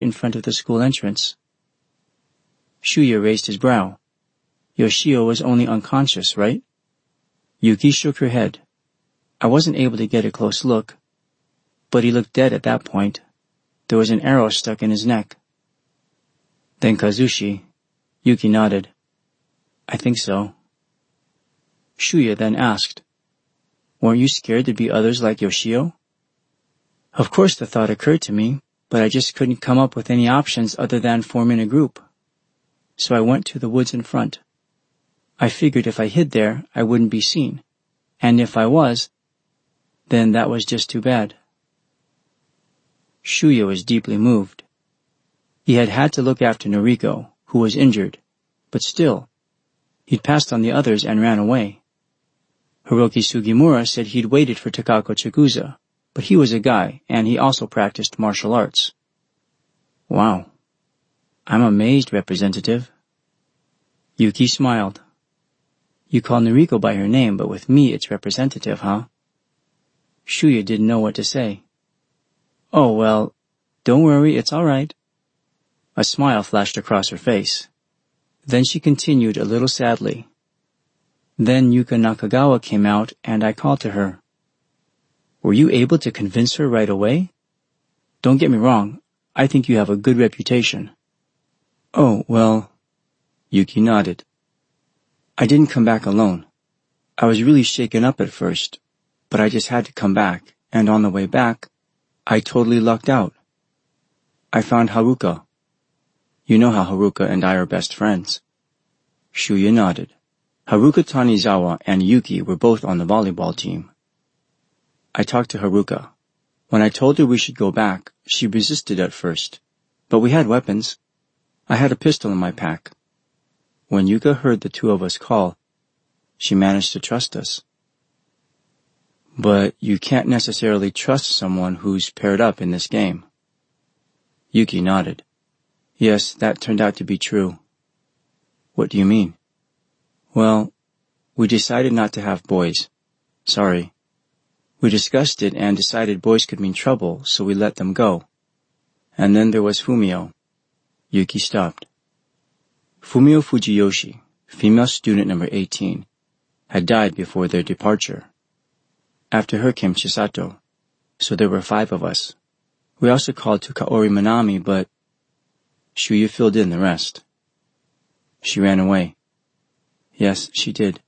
in front of the school entrance. Shuya raised his brow. Yoshio was only unconscious, right? Yuki shook her head. I wasn't able to get a close look, but he looked dead at that point. There was an arrow stuck in his neck. Then Kazushi. Yuki nodded. I think so. Shuya then asked, weren't you scared there'd be others like Yoshio? Of course the thought occurred to me, but I just couldn't come up with any options other than forming a group. So I went to the woods in front. I figured if I hid there, I wouldn't be seen. And if I was, then that was just too bad. Shuya was deeply moved. He had had to look after Noriko, who was injured, but still, he'd passed on the others and ran away. Hiroki Sugimura said he'd waited for Takako Chigusa, but he was a guy, and he also practiced martial arts. Wow. I'm amazed, Representative. Yuki smiled. You call Noriko by her name, but with me it's Representative, huh? Shuya didn't know what to say. Oh, well, don't worry, it's all right. A smile flashed across her face. Then she continued a little sadly. Then Yuka Nakagawa came out and I called to her. Were you able to convince her right away? Don't get me wrong, I think you have a good reputation. Oh, well, Yuki nodded. I didn't come back alone. I was really shaken up at first, but I just had to come back, and on the way back, I totally lucked out. I found Haruka. You know how Haruka and I are best friends. Shuya nodded. Haruka Tanizawa and Yuki were both on the volleyball team. I talked to Haruka. When I told her we should go back, she resisted at first, but we had weapons. I had a pistol in my pack. When Yuka heard the two of us call, she managed to trust us. But you can't necessarily trust someone who's paired up in this game. Yuki nodded. Yes, that turned out to be true. What do you mean? Well, we decided not to have boys. Sorry. We discussed it and decided boys could mean trouble, so we let them go. And then there was Fumio. Yuki stopped. Fumio Fujiyoshi, female student number 18, had died before their departure. After her came Chisato, so there were 5 of us. We also called to Kaori Minami, but Shuya filled in the rest. She ran away. Yes, she did.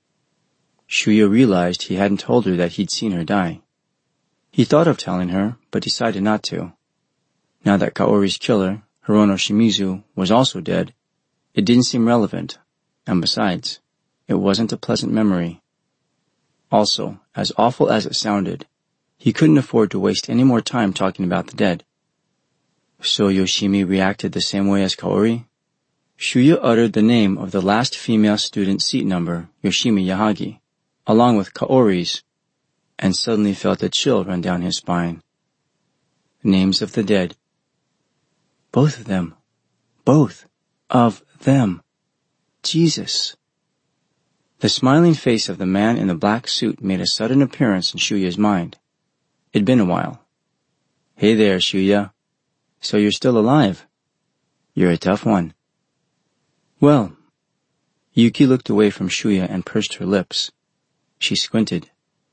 Shuya realized he hadn't told her that he'd seen her die. He thought of telling her, but decided not to. Now that Kaori's killer, Hirono Shimizu, was also dead, it didn't seem relevant, and besides, it wasn't a pleasant memory. Also, as awful as it sounded, he couldn't afford to waste any more time talking about the dead. So Yoshimi reacted the same way as Kaori? Shuya uttered the name of the last female student seat number, Yoshimi Yahagi, along with Kaori's, and suddenly felt a chill run down his spine. Names of the dead. Both of them. Both of them. Jesus. The smiling face of the man in the black suit made a sudden appearance in Shuya's mind. It'd been a while. Hey there, Shuya. So you're still alive. You're a tough one. Well, Yuki looked away from Shuya and pursed her lips. She squinted.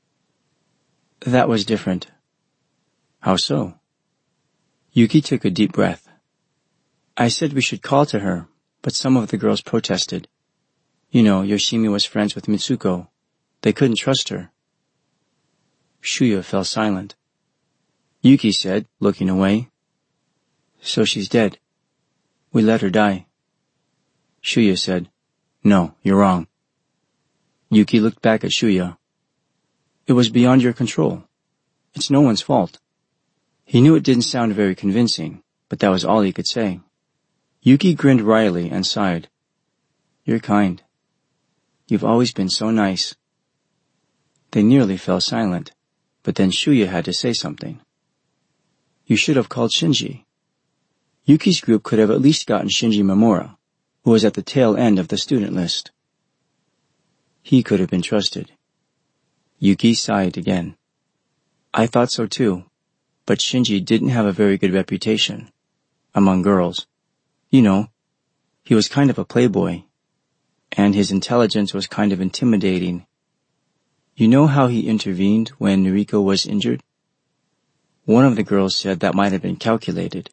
That was different. How so? Yuki took a deep breath. I said we should call to her, but some of the girls protested. You know, Yoshimi was friends with Mitsuko. They couldn't trust her. Shuya fell silent. Yuki said, looking away, So she's dead. We let her die. Shuya said, No, you're wrong. Yuki looked back at Shuya. It was beyond your control. It's no one's fault. He knew it didn't sound very convincing, but that was all he could say. Yuki grinned wryly and sighed. You're kind. You've always been so nice. They nearly fell silent, but then Shuya had to say something. You should have called Shinji. Yuki's group could have at least gotten Shinji Mamura, who was at the tail end of the student list. He could have been trusted. Yuki sighed again. I thought so too, but Shinji didn't have a very good reputation. among girls. You know, he was kind of a playboy, and his intelligence was kind of intimidating. You know how he intervened when Noriko was injured? One of the girls said that might have been calculated.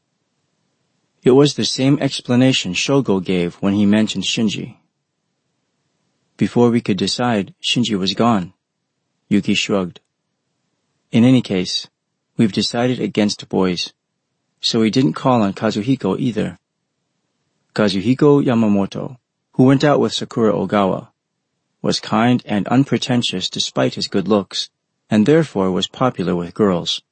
It was the same explanation Shogo gave when he mentioned Shinji. Before we could decide, Shinji was gone. Yuki shrugged. In any case, we've decided against boys, so we didn't call on Kazuhiko either. Kazuhiko Yamamoto, who went out with Sakura Ogawa, was kind and unpretentious despite his good looks, and therefore was popular with girls.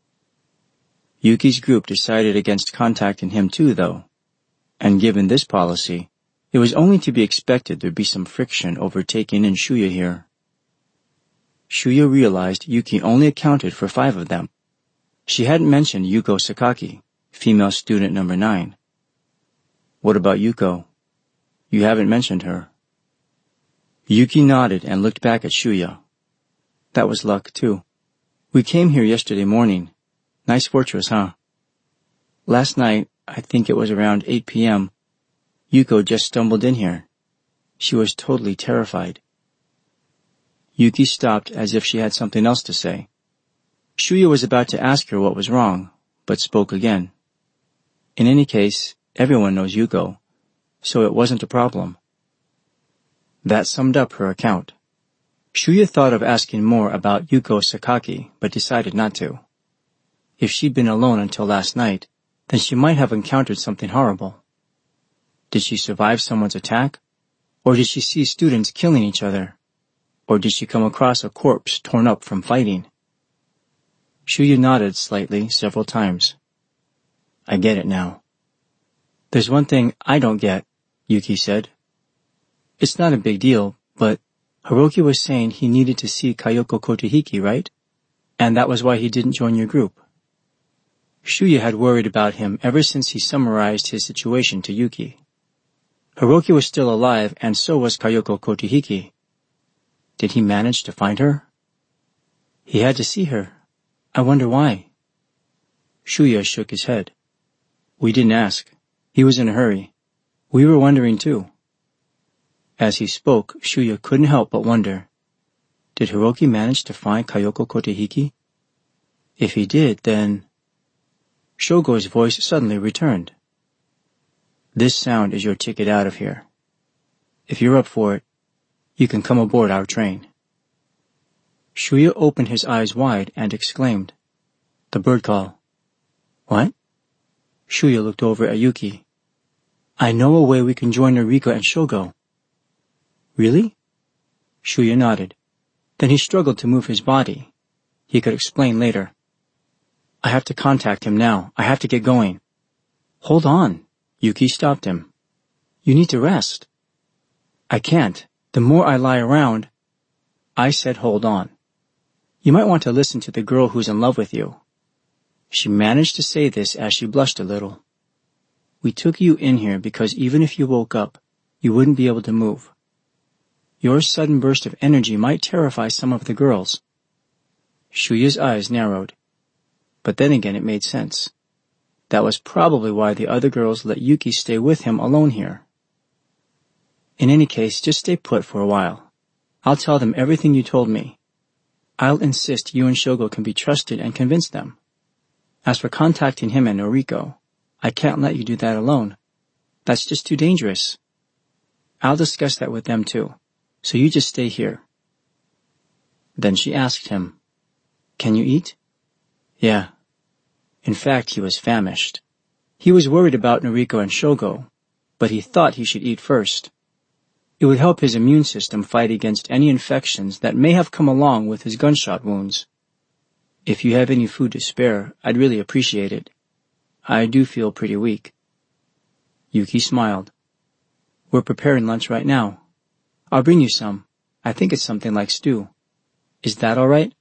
Yuki's group decided against contacting him too, though, and given this policy, it was only to be expected there'd be some friction over taking in Shuya here. Shuya realized Yuki only accounted for 5 of them. She hadn't mentioned Yuko Sakaki, female student number 9. What about Yuko? You haven't mentioned her. Yuki nodded and looked back at Shuya. That was luck, too. We came here yesterday morning. Nice fortress, huh? Last night, I think it was around 8 p.m., Yuko just stumbled in here. She was totally terrified. Yuki stopped as if she had something else to say. Shuya was about to ask her what was wrong, but spoke again. In any case, everyone knows Yuko, so it wasn't a problem. That summed up her account. Shuya thought of asking more about Yuko Sakaki, but decided not to. If she'd been alone until last night, then she might have encountered something horrible. Did she survive someone's attack? Or did she see students killing each other? Or did she come across a corpse torn up from fighting? Shuya nodded slightly several times. I get it now. There's one thing I don't get, Yuki said. It's not a big deal, but Hiroki was saying he needed to see Kayoko Kotohiki, right? And that was why he didn't join your group. Shuya had worried about him ever since he summarized his situation to Yuki. Hiroki was still alive, and so was Kayoko Kotohiki. Did he manage to find her? He had to see her. I wonder why. Shuya shook his head. We didn't ask. He was in a hurry. We were wondering too. As he spoke, Shuya couldn't help but wonder. Did Hiroki manage to find Kayoko Kotohiki? If he did, then... Shogo's voice suddenly returned. This sound is your ticket out of here. If you're up for it, you can come aboard our train. Shuya opened his eyes wide and exclaimed, The bird call. What? Shuya looked over at Yuki. I know a way we can join Noriko and Shogo. Really? Shuya nodded. Then he struggled to move his body. He could explain later. I have to contact him now. I have to get going. Hold on. Yuki stopped him. You need to rest. I can't. The more I lie around... I said hold on. You might want to listen to the girl who's in love with you. She managed to say this as she blushed a little. We took you in here because even if you woke up, you wouldn't be able to move. Your sudden burst of energy might terrify some of the girls. Shuya's eyes narrowed. But then again it made sense. That was probably why the other girls let Yuki stay with him alone here. In any case, just stay put for a while. I'll tell them everything you told me. I'll insist you and Shogo can be trusted and convince them. As for contacting him and Noriko, I can't let you do that alone. That's just too dangerous. I'll discuss that with them too, so you just stay here. Then she asked him, Can you eat? Yeah. In fact, he was famished. He was worried about Noriko and Shogo, but he thought he should eat first. It would help his immune system fight against any infections that may have come along with his gunshot wounds. If you have any food to spare, I'd really appreciate it. I do feel pretty weak. Yuki smiled. We're preparing lunch right now. I'll bring you some. I think it's something like stew. Is that all right?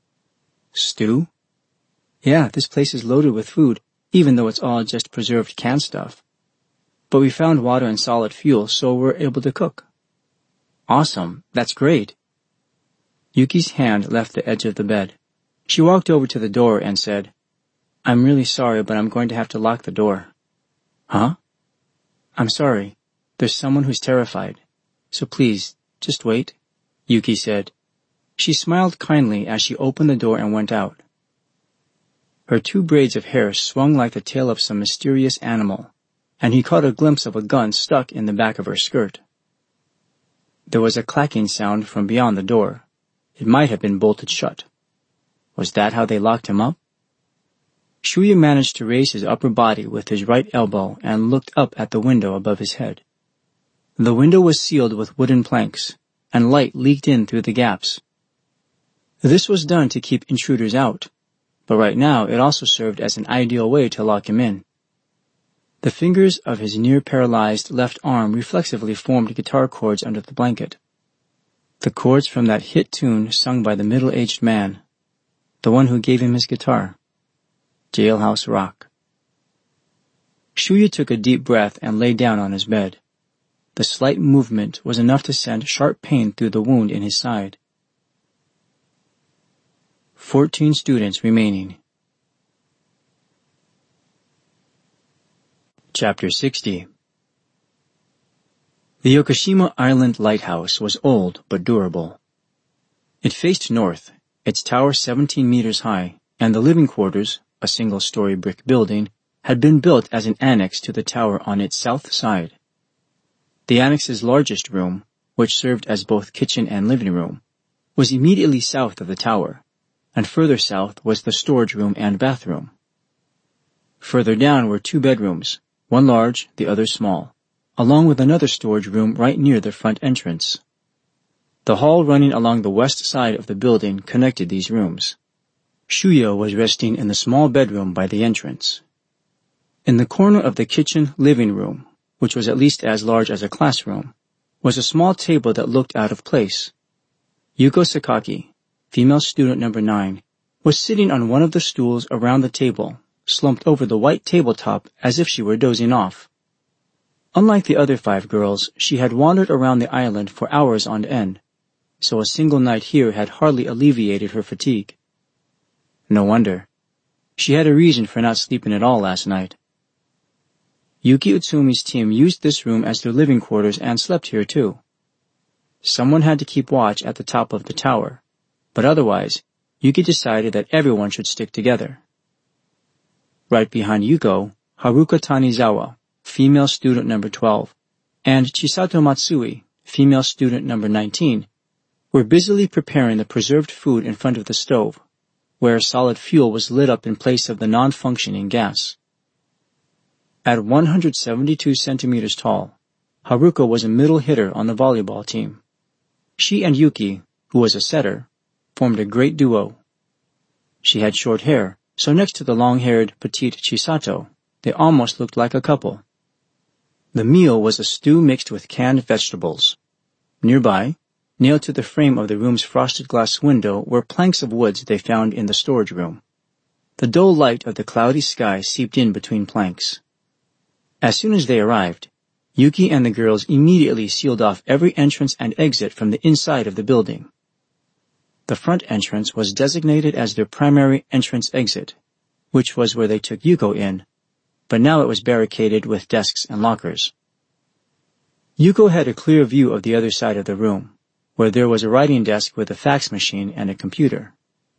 Stew? Yeah, this place is loaded with food, even though it's all just preserved canned stuff. But we found water and solid fuel, so we're able to cook. Awesome. That's great. Yuki's hand left the edge of the bed. She walked over to the door and said, I'm really sorry, but I'm going to have to lock the door. Huh? I'm sorry. There's someone who's terrified. So please, just wait, Yuki said. She smiled kindly as she opened the door and went out. Her 2 braids of hair swung like the tail of some mysterious animal, and he caught a glimpse of a gun stuck in the back of her skirt. There was a clacking sound from beyond the door. It might have been bolted shut. Was that how they locked him up? Shuya managed to raise his upper body with his right elbow and looked up at the window above his head. The window was sealed with wooden planks, and light leaked in through the gaps. This was done to keep intruders out, but right now it also served as an ideal way to lock him in. The fingers of his near-paralyzed left arm reflexively formed guitar chords under the blanket. The chords from that hit tune sung by the middle-aged man, the one who gave him his guitar. Jailhouse Rock. Shuya took a deep breath and lay down on his bed. The slight movement was enough to send sharp pain through the wound in his side. 14 students remaining. Chapter 60. The Yokoshima Island Lighthouse was old but durable. It faced north, its tower 17 meters high, and the living quarters, a single-story brick building, had been built as an annex to the tower on its south side. The annex's largest room, which served as both kitchen and living room, was immediately south of the tower, and further south was the storage room and bathroom. Further down were 2 bedrooms, one large, the other small, along with another storage room right near the front entrance. The hall running along the west side of the building connected these rooms. Shuya was resting in the small bedroom by the entrance. In the corner of the kitchen living room, which was at least as large as a classroom, was a small table that looked out of place. Yuko Sakaki, female student number 9, was sitting on one of the stools around the table, slumped over the white tabletop as if she were dozing off. Unlike the other 5 girls, she had wandered around the island for hours on end, so a single night here had hardly alleviated her fatigue. No wonder. She had a reason for not sleeping at all last night. Yuki Utsumi's team used this room as their living quarters and slept here too. Someone had to keep watch at the top of the tower, but otherwise, Yuki decided that everyone should stick together. Right behind Yuko, Haruka Tanizawa, female student number 12, and Chisato Matsui, female student number 19, were busily preparing the preserved food in front of the stove, where solid fuel was lit up in place of the non-functioning gas. At 172 centimeters tall, Haruka was a middle hitter on the volleyball team. She and Yuki, who was a setter, formed a great duo. She had short hair, so next to the long-haired, petite Chisato, they almost looked like a couple. The meal was a stew mixed with canned vegetables. Nearby, nailed to the frame of the room's frosted glass window, were planks of woods they found in the storage room. The dull light of the cloudy sky seeped in between planks. As soon as they arrived, Yuki and the girls immediately sealed off every entrance and exit from the inside of the building. The front entrance was designated as their primary entrance exit, which was where they took Yuko in, but now it was barricaded with desks and lockers. Yuko had a clear view of the other side of the room, where there was a writing desk with a fax machine and a computer.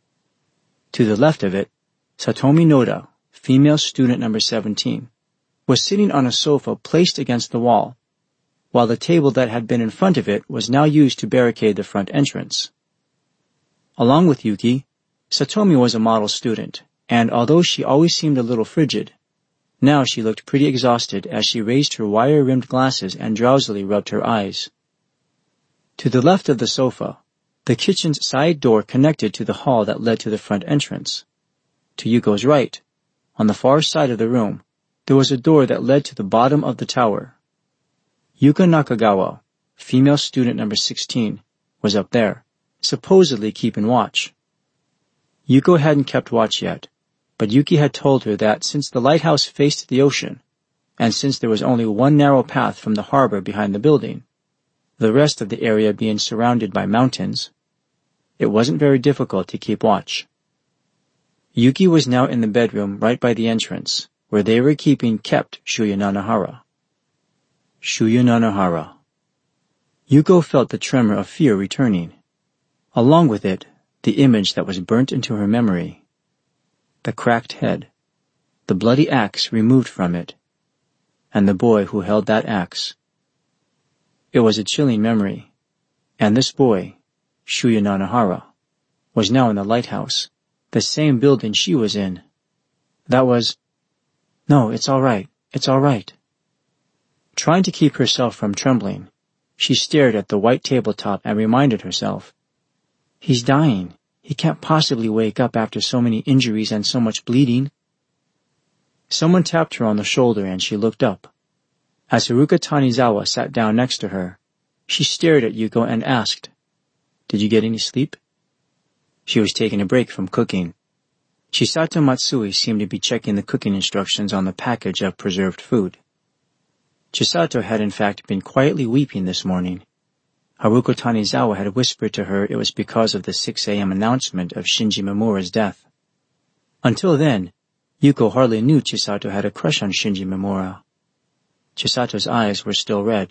To the left of it, Satomi Noda, female student number 17, was sitting on a sofa placed against the wall, while the table that had been in front of it was now used to barricade the front entrance. Along with Yuki, Satomi was a model student, and although she always seemed a little frigid, now she looked pretty exhausted as she raised her wire-rimmed glasses and drowsily rubbed her eyes. To the left of the sofa, the kitchen's side door connected to the hall that led to the front entrance. To Yuko's right, on the far side of the room, there was a door that led to the bottom of the tower. Yuka Nakagawa, female student number 16, was up there, supposedly keeping watch. Yuko hadn't kept watch yet, but Yuki had told her that since the lighthouse faced the ocean, and since there was only one narrow path from the harbor behind the building, the rest of the area being surrounded by mountains, it wasn't very difficult to keep watch. Yuki was now in the bedroom right by the entrance, where they were kept Shuya Nanahara. Shuya Nanahara. Yuko felt the tremor of fear returning. Along with it, the image that was burnt into her memory. The cracked head, the bloody axe removed from it, and the boy who held that axe. It was a chilling memory, and this boy, Shuya Nanahara, was now in the lighthouse, the same building she was in. That was... No, it's all right. It's all right. Trying to keep herself from trembling, she stared at the white tabletop and reminded herself, he's dying. He can't possibly wake up after so many injuries and so much bleeding. Someone tapped her on the shoulder and she looked up. As Haruka Tanizawa sat down next to her, she stared at Yuko and asked, "Did you get any sleep?" She was taking a break from cooking. Chisato Matsui seemed to be checking the cooking instructions on the package of preserved food. Chisato had in fact been quietly weeping this morning. Haruko Tanizawa had whispered to her it was because of the 6 a.m. announcement of Shinji Mamura's death. Until then, Yuko hardly knew Chisato had a crush on Shinji Mamura. Chisato's eyes were still red.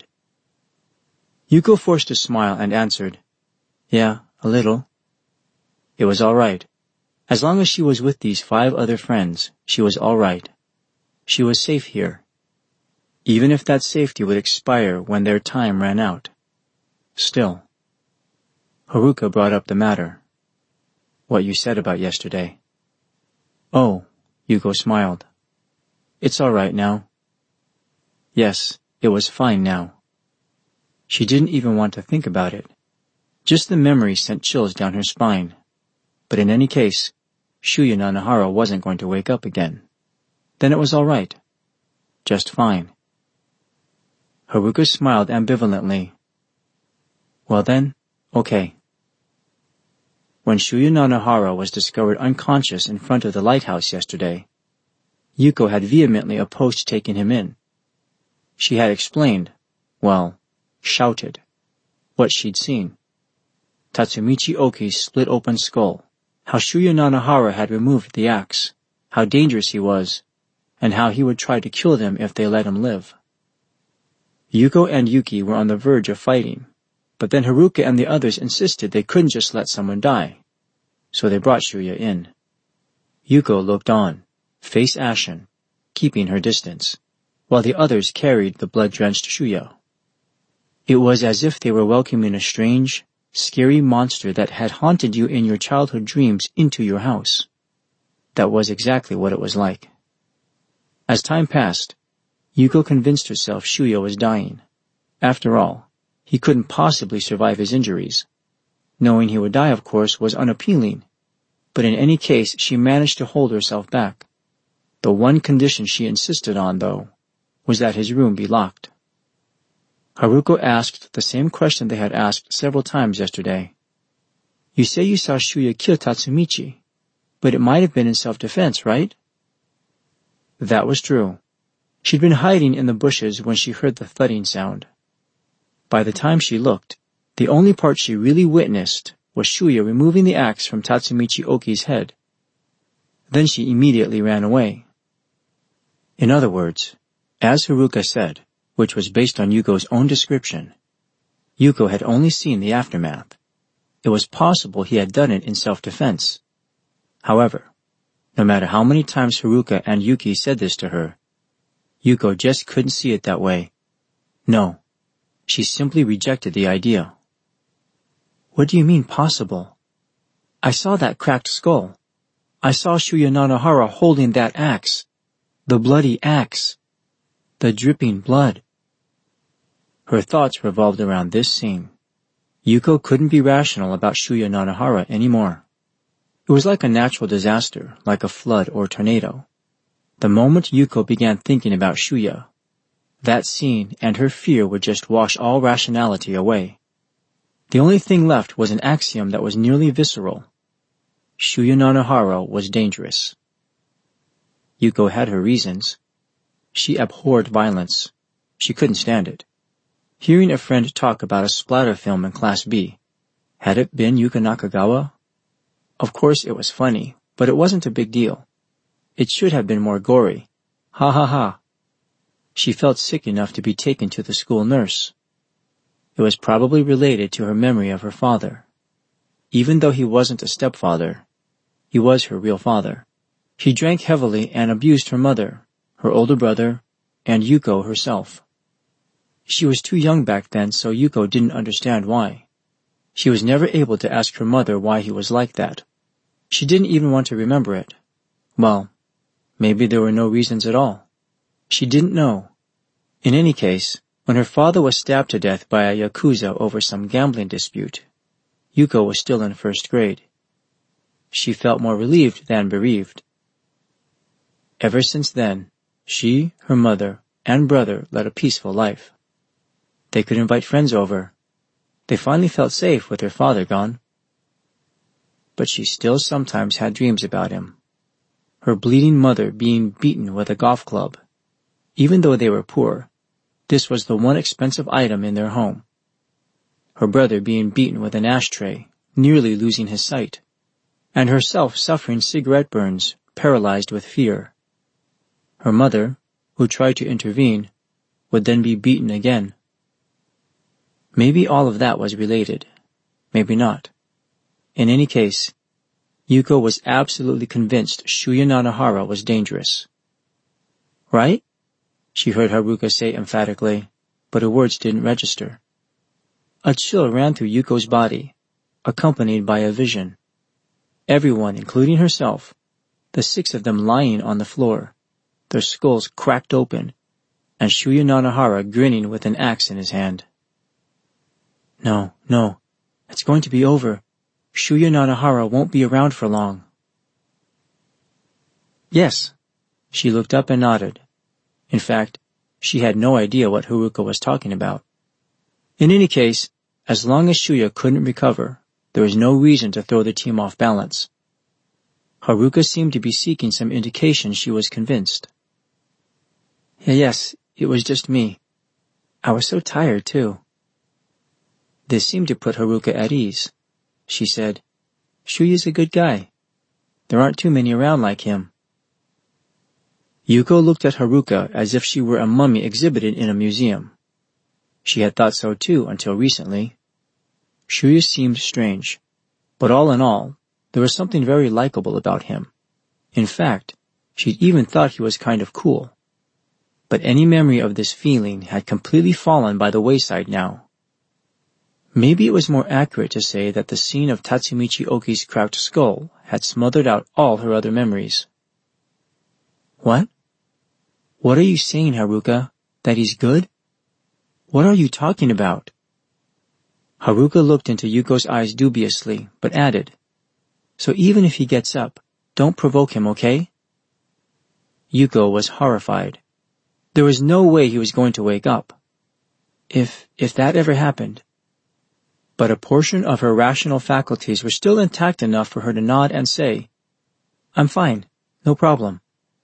Yuko forced a smile and answered, "Yeah, a little." It was all right. As long as she was with these 5 other friends, she was all right. She was safe here. Even if that safety would expire when their time ran out. Still. Haruka brought up the matter. "What you said about yesterday." "Oh," Yuko smiled. "It's all right now." Yes, it was fine now. She didn't even want to think about it. Just the memory sent chills down her spine. But in any case, Shuya Nanahara wasn't going to wake up again. Then it was all right. Just fine. Haruka smiled ambivalently. Well then, okay. When Shuya Nanahara was discovered unconscious in front of the lighthouse yesterday, Yuko had vehemently opposed taking him in. She had explained, shouted, what she'd seen. Tatsumichi Oki's split-open skull, how Shuya Nanahara had removed the axe, how dangerous he was, and how he would try to kill them if they let him live. Yuko and Yuki were on the verge of fighting, but then Haruka and the others insisted they couldn't just let someone die, so they brought Shuya in. Yuko looked on, face ashen, keeping her distance, while the others carried the blood-drenched Shuya. It was as if they were welcoming a strange, scary monster that had haunted you in your childhood dreams into your house. That was exactly what it was like. As time passed, Yuko convinced herself Shuya was dying. After all, he couldn't possibly survive his injuries. Knowing he would die, of course, was unappealing, but in any case she managed to hold herself back. The one condition she insisted on, though, was that his room be locked. Haruko asked the same question they had asked several times yesterday. "You say you saw Shuya kill Tatsumichi, but it might have been in self-defense, right?" That was true. She'd been hiding in the bushes when she heard the thudding sound. By the time she looked, the only part she really witnessed was Shuya removing the axe from Tatsumichi Oki's head. Then she immediately ran away. In other words, as Haruka said, which was based on Yuko's own description, Yuko had only seen the aftermath. It was possible he had done it in self-defense. However, no matter how many times Haruka and Yuki said this to her, Yuko just couldn't see it that way. No, she simply rejected the idea. "What do you mean possible? I saw that cracked skull. I saw Shuya Nanahara holding that axe. The bloody axe. The dripping blood." Her thoughts revolved around this scene. Yuko couldn't be rational about Shuya Nanahara anymore. It was like a natural disaster, like a flood or tornado. The moment Yuko began thinking about Shuya, that scene and her fear would just wash all rationality away. The only thing left was an axiom that was nearly visceral. Shuya Nanahara was dangerous. Yuko had her reasons. She abhorred violence. She couldn't stand it. Hearing a friend talk about a splatter film in Class B, had it been Yuka Nakagawa? Of course it was funny, but it wasn't a big deal. It should have been more gory. Ha ha ha. She felt sick enough to be taken to the school nurse. It was probably related to her memory of her father. Even though he wasn't a stepfather, he was her real father. She drank heavily and abused her mother, her older brother, and Yuko herself. She was too young back then, so Yuko didn't understand why. She was never able to ask her mother why he was like that. She didn't even want to remember it. Well, maybe there were no reasons at all. She didn't know. In any case, when her father was stabbed to death by a yakuza over some gambling dispute, Yuko was still in first grade. She felt more relieved than bereaved. Ever since then, she, her mother, and brother led a peaceful life. They could invite friends over. They finally felt safe with her father gone. But she still sometimes had dreams about him. Her bleeding mother being beaten with a golf club. Even though they were poor, this was the one expensive item in their home. Her brother being beaten with an ashtray, nearly losing his sight. And herself suffering cigarette burns, paralyzed with fear. Her mother, who tried to intervene, would then be beaten again. Maybe all of that was related. Maybe not. In any case, Yuko was absolutely convinced Shuya Nanahara was dangerous. Right? She heard Haruka say emphatically, but her words didn't register. A chill ran through Yuko's body, accompanied by a vision. Everyone, including herself, the 6 of them lying on the floor, their skulls cracked open, and Shuya Nanahara grinning with an axe in his hand. No, it's going to be over. Shuya Nanahara won't be around for long. Yes. She looked up and nodded. In fact, she had no idea what Haruka was talking about. In any case, as long as Shuya couldn't recover, there was no reason to throw the team off balance. Haruka seemed to be seeking some indication she was convinced. Yes, it was just me. I was so tired, too. This seemed to put Haruka at ease. She said, Shuya's a good guy. There aren't too many around like him. Yuko looked at Haruka as if she were a mummy exhibited in a museum. She had thought so too until recently. Shuya seemed strange, but all in all, there was something very likable about him. In fact, she'd even thought he was kind of cool. But any memory of this feeling had completely fallen by the wayside now. Maybe it was more accurate to say that the scene of Tatsumichi Oki's cracked skull had smothered out all her other memories. What? What are you saying, Haruka? That he's good? What are you talking about? Haruka looked into Yuko's eyes dubiously, but added, So even if he gets up, don't provoke him, okay? Yuko was horrified. There was no way he was going to wake up. If that ever happened. But a portion of her rational faculties were still intact enough for her to nod and say, I'm fine, no problem.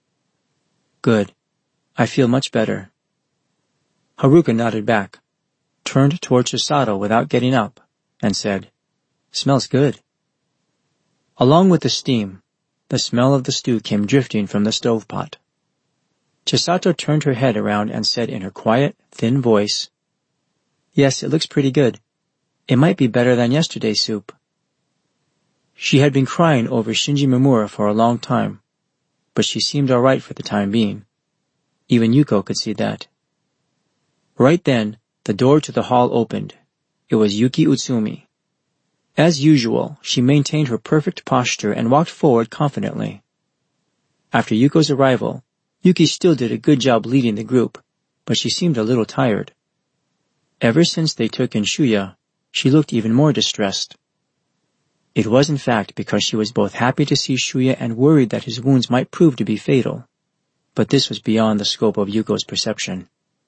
Good. I feel much better. Haruka nodded back, turned toward Chisato without getting up, and said, Smells good. Along with the steam, the smell of the stew came drifting from the stovepat. Chisato turned her head around and said in her quiet, thin voice, Yes, it looks pretty good. It might be better than yesterday's soup. She had been crying over Shinji Mimura for a long time, but she seemed all right for the time being. Even Yuko could see that. Right then, the door to the hall opened. It was Yuki Utsumi. As usual, she maintained her perfect posture and walked forward confidently. After Yuko's arrival, Yuki still did a good job leading the group, but she seemed a little tired. Ever since they took in Shuya, she looked even more distressed. It was in fact because she was both happy to see Shuya and worried that his wounds might prove to be fatal. But this was beyond the scope of Yuko's perception.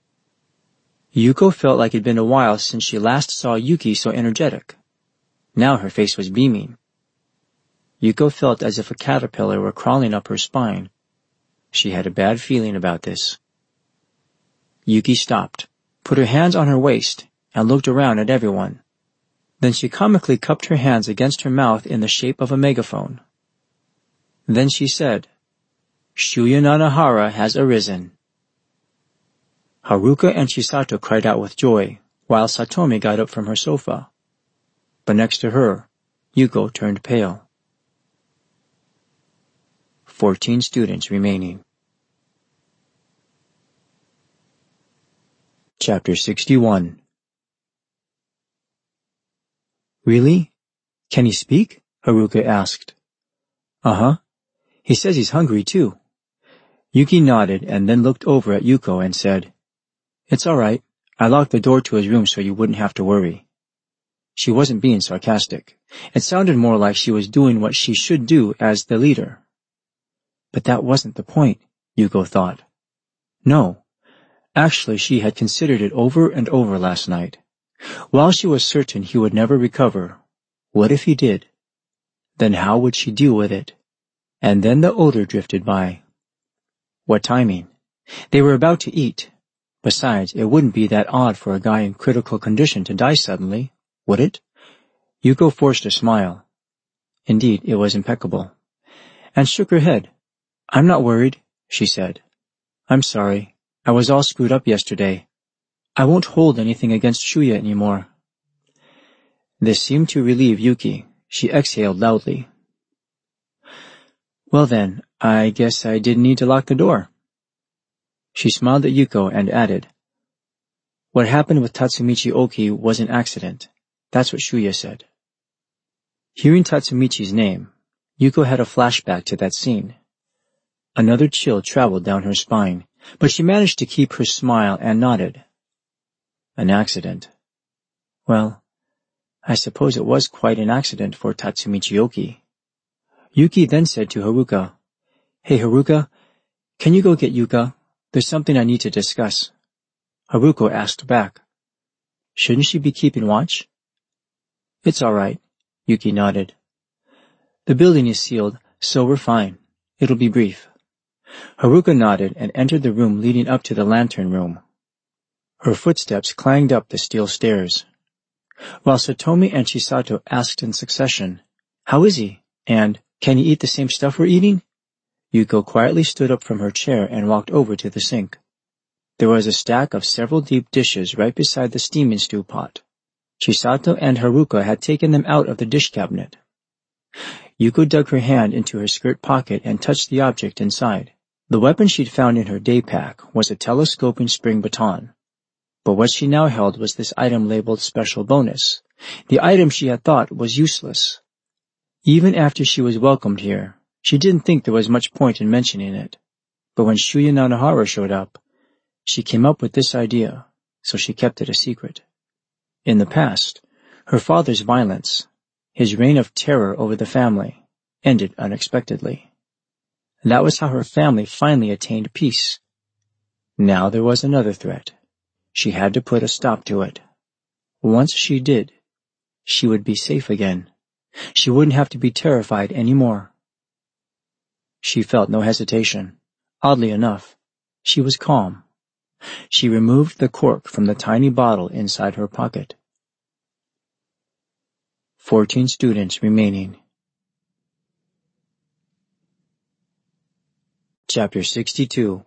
Yuko felt like it had been a while since she last saw Yuki so energetic. Now her face was beaming. Yuko felt as if a caterpillar were crawling up her spine. She had a bad feeling about this. Yuki stopped, put her hands on her waist, and looked around at everyone. Then she comically cupped her hands against her mouth in the shape of a megaphone. Then she said, "Shuya Nanahara has arisen." Haruka and Chisato cried out with joy, while Satomi got up from her sofa. But next to her, Yuko turned pale. 14 students remaining. Chapter 61. "Really? Can he speak?" Haruka asked. "Uh-huh. He says he's hungry, too." Yuki nodded and then looked over at Yuko and said, "It's all right. I locked the door to his room so you wouldn't have to worry." She wasn't being sarcastic. It sounded more like she was doing what she should do as the leader. But that wasn't the point, Yuko thought. No. Actually, she had considered it over and over last night. While she was certain he would never recover, what if he did? Then how would she deal with it? And then the odor drifted by. What timing? They were about to eat. Besides, it wouldn't be that odd for a guy in critical condition to die suddenly, would it? Yuko forced a smile. Indeed, it was impeccable. And shook her head. "I'm not worried," she said. "I'm sorry. I was all screwed up yesterday. I won't hold anything against Shuya anymore." This seemed to relieve Yuki. She exhaled loudly. "Well then, I guess I didn't need to lock the door." She smiled at Yuko and added, "What happened with Tatsumichi Oki was an accident. That's what Shuya said." Hearing Tatsumichi's name, Yuko had a flashback to that scene. Another chill traveled down her spine, but she managed to keep her smile and nodded. An accident. Well, I suppose it was quite an accident for Tatsumichi Oki. Yuki then said to Haruka, "Hey Haruka, can you go get Yuka? There's something I need to discuss." Haruka asked back, "Shouldn't she be keeping watch?" "It's all right," Yuki nodded. "The building is sealed, so we're fine. It'll be brief." Haruka nodded and entered the room leading up to the lantern room. Her footsteps clanged up the steel stairs. While Satomi and Chisato asked in succession, "How is he?" and "Can he eat the same stuff we're eating?" Yuko quietly stood up from her chair and walked over to the sink. There was a stack of several deep dishes right beside the steaming stew pot. Chisato and Haruka had taken them out of the dish cabinet. Yuko dug her hand into her skirt pocket and touched the object inside. The weapon she'd found in her day pack was a telescoping spring baton. But what she now held was this item labeled Special Bonus, the item she had thought was useless. Even after she was welcomed here, she didn't think there was much point in mentioning it. But when Shuya Nanahara showed up, she came up with this idea, so she kept it a secret. In the past, her father's violence, his reign of terror over the family, ended unexpectedly. That was how her family finally attained peace. Now there was another threat. She had to put a stop to it. Once she did, she would be safe again. She wouldn't have to be terrified anymore. She felt no hesitation. Oddly enough, she was calm. She removed the cork from the tiny bottle inside her pocket. 14 students remaining. Chapter 62.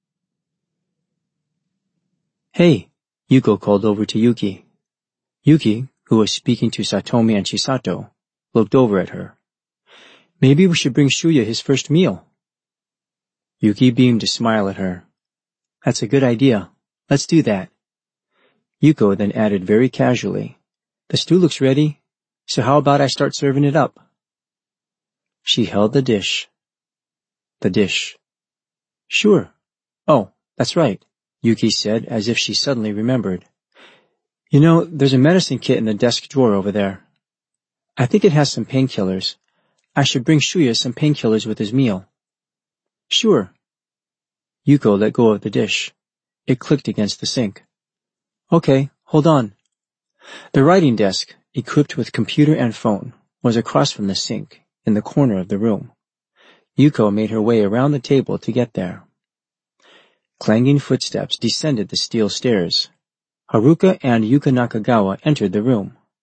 "Hey," Yuko called over to Yuki. Yuki, who was speaking to Satomi and Chisato, looked over at her. "Maybe we should bring Shuya his first meal." Yuki beamed a smile at her. "That's a good idea. Let's do that." Yuko then added very casually, "The stew looks ready, so how about I start serving it up?" She held the dish. The dish. "Sure. Oh, that's right," Yuki said as if she suddenly remembered. "You know, there's a medicine kit in the desk drawer over there. I think it has some painkillers. I should bring Shuya some painkillers with his meal." "Sure." Yuko let go of the dish. It clicked against the sink. "Okay, hold on." The writing desk, equipped with computer and phone, was across from the sink, in the corner of the room. Yuko made her way around the table to get there. Clanging footsteps descended the steel stairs. Haruka and Yuka Nakagawa entered the room.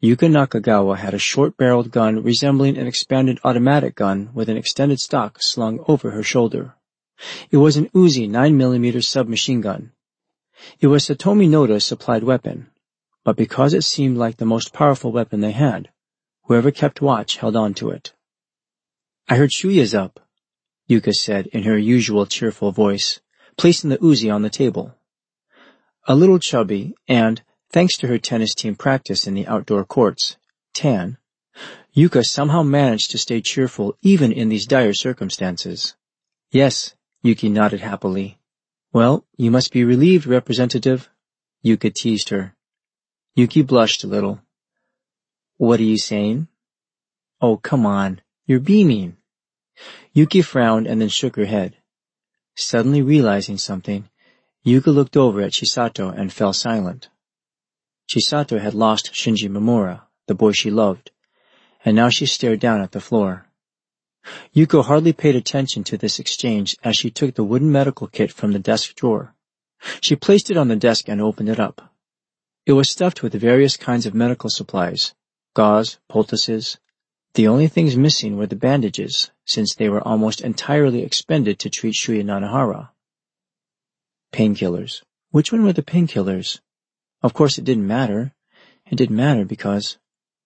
Yuka Nakagawa had a short-barreled gun resembling an expanded automatic gun with an extended stock slung over her shoulder. It was an Uzi 9mm submachine gun. It was Satomi Noda's supplied weapon, but because it seemed like the most powerful weapon they had, whoever kept watch held on to it. "I heard Shuya's up," Yuka said in her usual cheerful voice, placing the Uzi on the table. A little chubby and, thanks to her tennis team practice in the outdoor courts, tan, Yuka somehow managed to stay cheerful even in these dire circumstances. "Yes," Yuki nodded happily. "Well, you must be relieved, Representative," Yuka teased her. Yuki blushed a little. "What are you saying?" "Oh, come on. You're beaming." Yuki frowned and then shook her head. Suddenly realizing something, Yuka looked over at Chisato and fell silent. Chisato had lost Shinji Mamura, the boy she loved, and now she stared down at the floor. Yuko hardly paid attention to this exchange as she took the wooden medical kit from the desk drawer. She placed it on the desk and opened it up. It was stuffed with various kinds of medical supplies, gauze, poultices. The only things missing were the bandages, since they were almost entirely expended to treat Shuya Nanahara. Painkillers. Which one were the painkillers? Of course it didn't matter. It didn't matter because...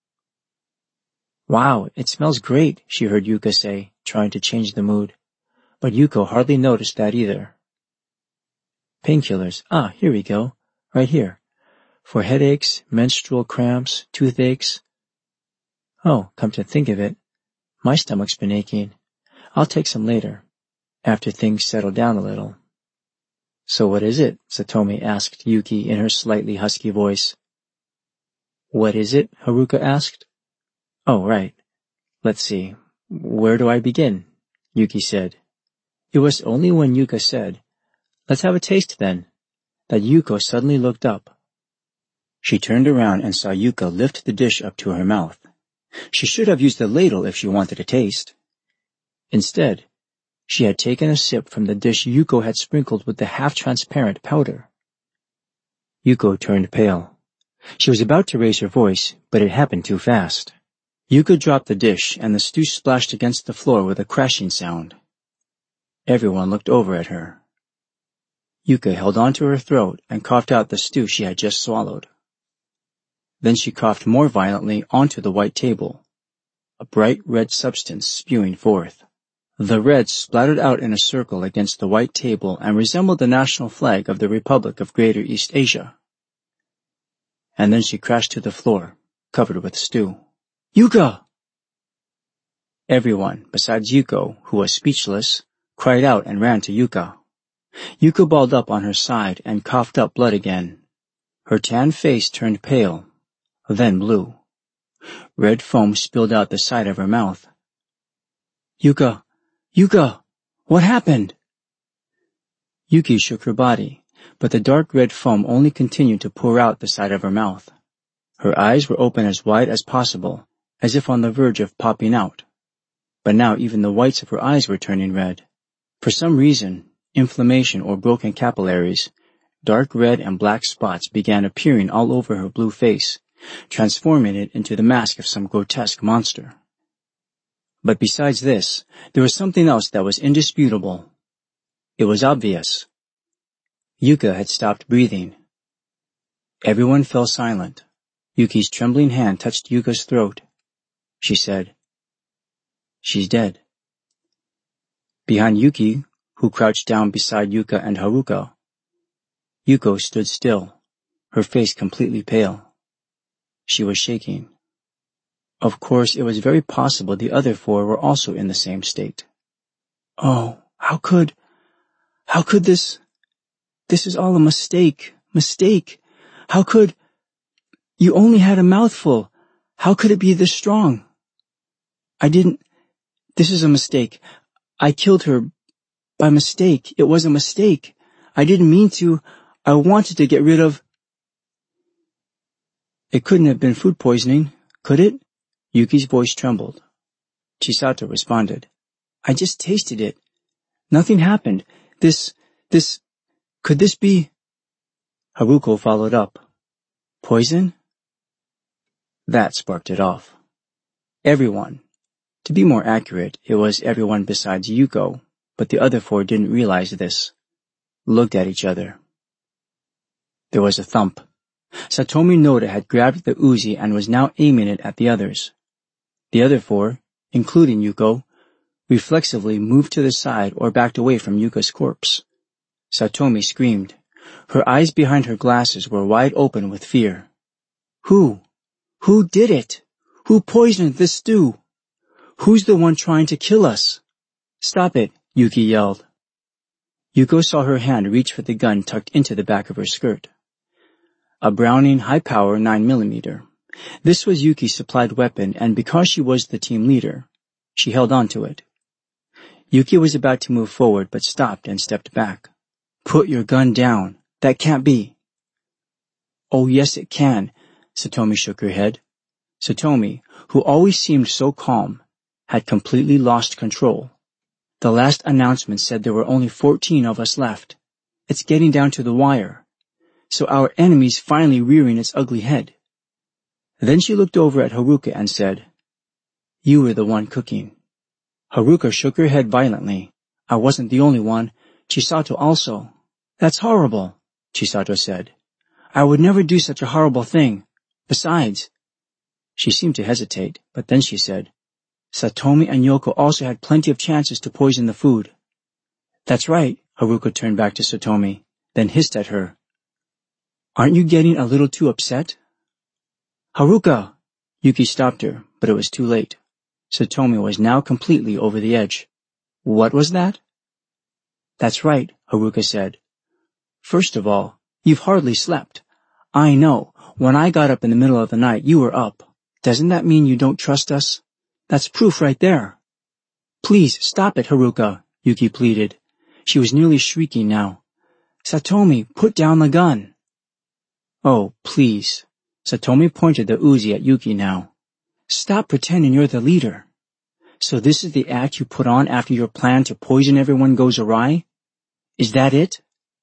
"Wow, it smells great," she heard Yuka say, trying to change the mood. But Yuko hardly noticed that either. Painkillers. Ah, here we go. Right here. For headaches, menstrual cramps, toothaches. Oh, come to think of it, my stomach's been aching. I'll take some later, after things settle down a little. "So what is it?" Satomi asked Yuki in her slightly husky voice. "What is it?" Haruka asked. "Oh, right. Let's see. Where do I begin?" Yuki said. It was only when Yuka said, "Let's have a taste then," that Yuko suddenly looked up. She turned around and saw Yuka lift the dish up to her mouth. She should have used a ladle if she wanted a taste. Instead, she had taken a sip from the dish Yuko had sprinkled with the half-transparent powder. Yuko turned pale. She was about to raise her voice, but it happened too fast. Yuka dropped the dish, and the stew splashed against the floor with a crashing sound. Everyone looked over at her. Yuka held onto her throat and coughed out the stew she had just swallowed. Then she coughed more violently onto the white table, a bright red substance spewing forth. The red splattered out in a circle against the white table and resembled the national flag of the Republic of Greater East Asia. And then she crashed to the floor, covered with stew. "Yuka!" Everyone, besides Yuko, who was speechless, cried out and ran to Yuka. Yuka balled up on her side and coughed up blood again. Her tan face turned pale, then blue. Red foam spilled out the side of her mouth. "Yuka! Yuka! What happened?" Yuki shook her body, but the dark red foam only continued to pour out the side of her mouth. Her eyes were open as wide as possible, as if on the verge of popping out. But now even the whites of her eyes were turning red. For some reason, inflammation or broken capillaries, dark red and black spots began appearing all over her blue face, transforming it into the mask of some grotesque monster. But besides this, there was something else that was indisputable. It was obvious. Yuka had stopped breathing. Everyone fell silent. Yuki's trembling hand touched Yuka's throat. She said, "She's dead." Behind Yuki, who crouched down beside Yuka and Haruka, Yuko stood still, her face completely pale. She was shaking. Of course, it was very possible the other four were also in the same state. "Oh, how could this is all a mistake. How could, you only had a mouthful. How could it be this strong? This is a mistake. I killed her by mistake. It was a mistake. I didn't mean to. I wanted to get rid of..." "It couldn't have been food poisoning, could it?" Yuki's voice trembled. Chisato responded, "I just tasted it. Nothing happened. Could this be..." Haruko followed up. "Poison?" That sparked it off. Everyone. To be more accurate, it was everyone besides Yuko, but the other four didn't realize this. Looked at each other. There was a thump. Satomi Noda had grabbed the Uzi and was now aiming it at the others. The other four, including Yuko, reflexively moved to the side or backed away from Yuka's corpse. Satomi screamed. Her eyes behind her glasses were wide open with fear. Who? Who did it? Who poisoned this stew? Who's the one trying to kill us? Stop it, Yuki yelled. Yuko saw her hand reach for the gun tucked into the back of her skirt. A Browning high-power 9mm. This was Yuki's supplied weapon, and because she was the team leader, she held on to it. Yuki was about to move forward, but stopped and stepped back. Put your gun down. That can't be. Oh, yes, it can. Satomi shook her head. Satomi, who always seemed so calm, had completely lost control. The last announcement said there were only 14 of us left. It's getting down to the wire. So our enemy's finally rearing its ugly head. Then she looked over at Haruka and said, You were the one cooking. Haruka shook her head violently. I wasn't the only one. Chisato also. That's horrible, Chisato said. I would never do such a horrible thing. Besides, she seemed to hesitate, but then she said, Satomi and Yoko also had plenty of chances to poison the food. That's right, Haruka turned back to Satomi, then hissed at her. Aren't you getting a little too upset? Haruka! Yuki stopped her, but it was too late. Satomi was now completely over the edge. What was that? That's right, Haruka said. First of all, you've hardly slept. I know. When I got up in the middle of the night, you were up. Doesn't that mean you don't trust us? That's proof right there. Please, stop it, Haruka, Yuki pleaded. She was nearly shrieking now. Satomi, put down the gun. Oh, please. Satomi pointed the Uzi at Yuki now. Stop pretending you're the leader. So this is the act you put on after your plan to poison everyone goes awry? Is that it?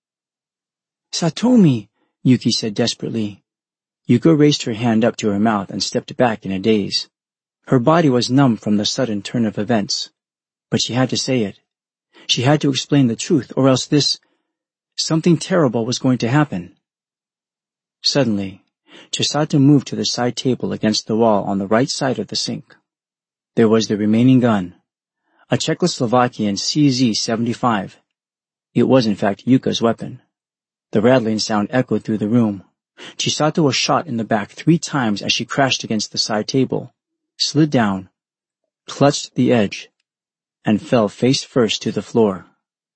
Satomi, Yuki said desperately. Yuko raised her hand up to her mouth and stepped back in a daze. Her body was numb from the sudden turn of events. But she had to say it. She had to explain the truth, or else something terrible was going to happen. Suddenly, Chisato moved to the side table against the wall on the right side of the sink. There was the remaining gun, a Czechoslovakian CZ-75. It was in fact Yuka's weapon. The rattling sound echoed through the room. Chisato was shot in the back 3 times as she crashed against the side table, slid down, clutched the edge, and fell face first to the floor.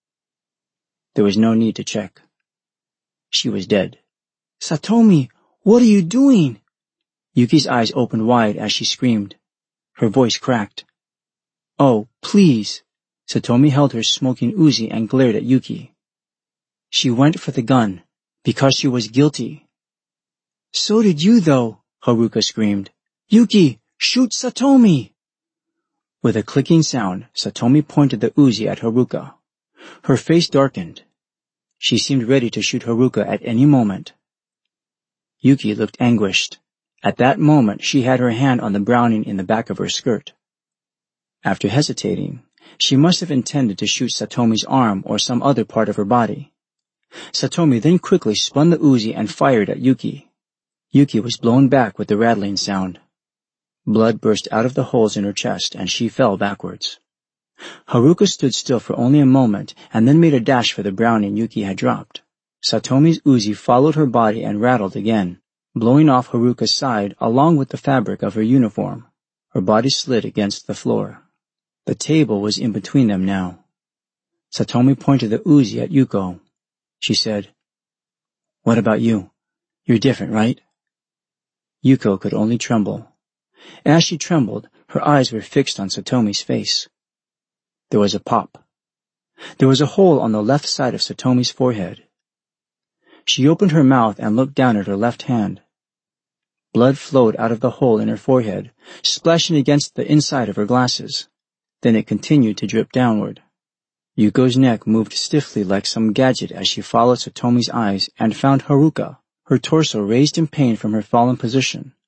There was no need to check. She was dead. Satomi, what are you doing? Yuki's eyes opened wide as she screamed. Her voice cracked. Oh, please. Satomi held her smoking Uzi and glared at Yuki. She went for the gun, because she was guilty. So did you, though, Haruka screamed. Yuki, shoot Satomi! With a clicking sound, Satomi pointed the Uzi at Haruka. Her face darkened. She seemed ready to shoot Haruka at any moment. Yuki looked anguished. At that moment, she had her hand on the Browning in the back of her skirt. After hesitating, she must have intended to shoot Satomi's arm or some other part of her body. Satomi then quickly spun the Uzi and fired at Yuki. Yuki was blown back with the rattling sound. Blood burst out of the holes in her chest, and she fell backwards. Haruka stood still for only a moment and then made a dash for the Browning Yuki had dropped. Satomi's Uzi followed her body and rattled again, blowing off Haruka's side along with the fabric of her uniform. Her body slid against the floor. The table was in between them now. Satomi pointed the Uzi at Yuko. She said, What about you? You're different, right? Yuko could only tremble. As she trembled, her eyes were fixed on Satomi's face. There was a pop. There was a hole on the left side of Satomi's forehead. She opened her mouth and looked down at her left hand. Blood flowed out of the hole in her forehead, splashing against the inside of her glasses. Then it continued to drip downward. Yuko's neck moved stiffly like some gadget as she followed Satomi's eyes and found Haruka, her torso raised in pain from her fallen position.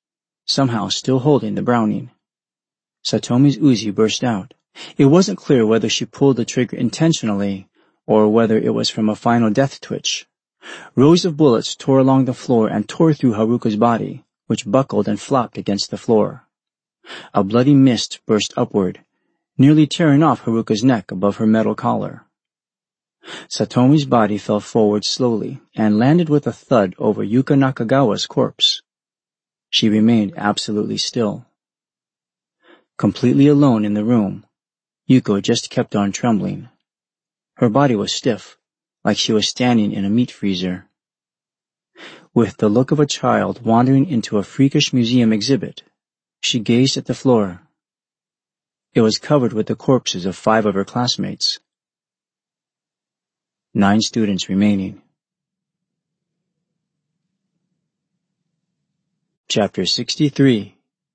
somehow still holding the Browning. Satomi's Uzi burst out. It wasn't clear whether she pulled the trigger intentionally or whether it was from a final death twitch. Rows of bullets tore along the floor and tore through Haruka's body, which buckled and flopped against the floor. A bloody mist burst upward, nearly tearing off Haruka's neck above her metal collar. Satomi's body fell forward slowly and landed with a thud over Yuka Nakagawa's corpse. She remained absolutely still. Completely alone in the room, Yuko just kept on trembling. Her body was stiff, like she was standing in a meat freezer. With the look of a child wandering into a freakish museum exhibit, she gazed at the floor. It was covered with the corpses of 5 of her classmates. 9 students remaining. Chapter 63.